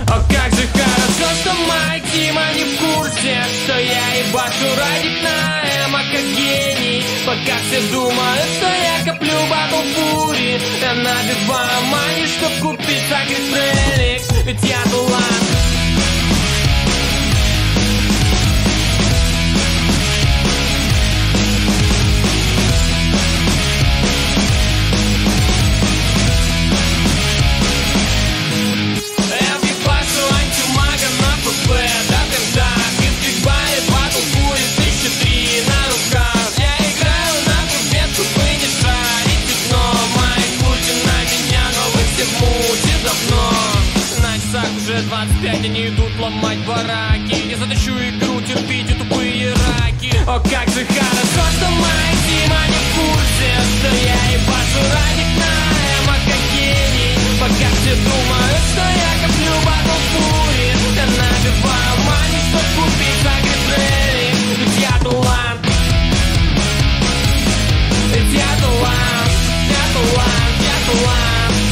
О, как же хорошо, что моя Тима не в курсе, что я ебашу радик на эмо как гений. Пока все думают, что я коплю батл фури, я набиваю мани, чтоб купить сакрифрелик, ведь я талант. Уже 25, они идут ломать бараки. Я затащу игру, терпите тупые раки. О, как же хорошо, что моя Тима не в курсе, что я ебашу радик на эмо как гений. Пока все думают, что я коплю батл фури, я набиваю мани, чтоб купить сакрифрелик, ведь я талант. Ведь я талант, я талант, я талант.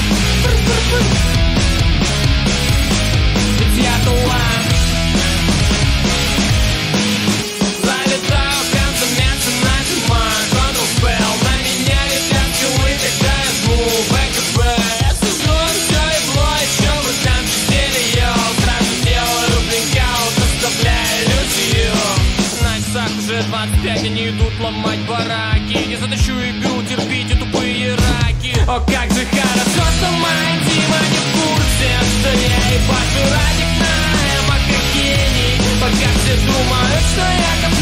Я талант. Залетаю прям за мясо, нажимаю Ctrl-Spell. На меня летят скиллы, когда я жму БКБ. Я сижу, все ебло, еще вы там сидели, йоу. Сразу делаю блинкаут, заставляю иллюзию. На часах уже 25, они идут ломать бараки. Я затащу игру, терпите тупые раки. О, как же хорошо, что моя Тима не в курсе, что я ебашу радик на эмо как гений. Пока все думают, что я